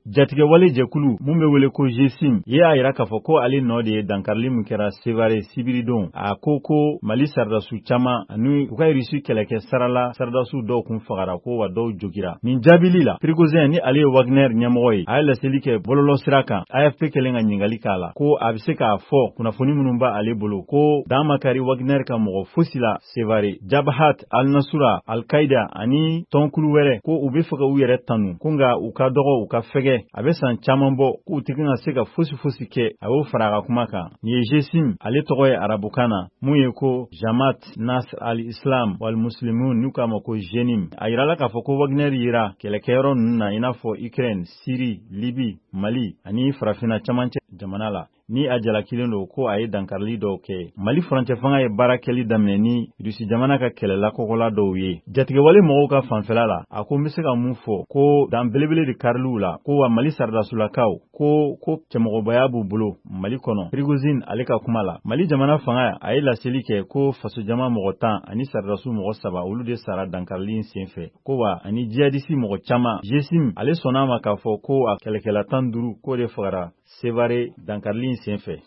Jatigɛwale jɛkulu mun bɛ wele ko GSIM ye a yira k'a fɔ ko ale nɔ de ye dankarili min kɛra Sevare sibiridon a ko Mali sardasiw caman ani u ka Rusi kɛlɛkɛ sarala sardasiw dɔw kun fagara ko wa dɔw jogira. Nin jaabili la Prigozhin ni ale ye Wagner ɲɛmɔgɔ ye a ye laseli kɛ bɔlɔlɔsira kan AFP kɛlen ka ɲininkali k'a la ko a bɛ se k'a fɔ kunnafoni minnu b'a ale bolo ko dan ma kari Wagner ka mɔgɔ fosi la Sevare, Jabhat al-Nusra, Al-Qaida ani tɔnkulu wɛrɛ ko u bɛ fɛ ka u yɛrɛ tanu ko nka u ka dɔgɔ u ka fɛgɛ a bɛ san caman bɔ k'u tɛ ka se ka fosi kɛ a y'o fara a ka kuma kan. Nin ye GSIM ale tɔgɔ ye arabukan na mun ye ko Jamaat Nasr al-Islam wal Muslimun n'u k'a ma ko JENIM. A yirala k'a fɔ ko Wagner yera kɛlɛkɛyɔrɔ ninnu na i n'a fɔ Ukraine, Syrie, Libye, Mali ani farafinna camancɛ jamana la. Ni a jalakilen don ko a ye dankarili dɔw kɛ. Mali furancɛ fanga ye baara kɛli daminɛ ni Rusi jamana ka kɛlɛla kɔkɔla dɔw ye. Jatigɛwale mɔgɔw ka fanfɛla la a ko n bɛ se ka mun fɔ ko dan belebele de kariliw la ko wa Mali sardasulakaw ko cɛmɔgɔbaya b'u bolo Mali kɔnɔ. Prigozhin ale ka kuma la Mali jamana fanga a ye laseli kɛ ko fasojama mɔgɔ 10 ani sardasiw mɔgɔ 3 olu de sara dankarili senfɛ ko wa ani djihadisi mɔgɔ caman. GSIM ale sɔnna ma k'a fɔ ko a kɛlɛkɛla 15 ko de fagara Sevare dankarili senfɛ.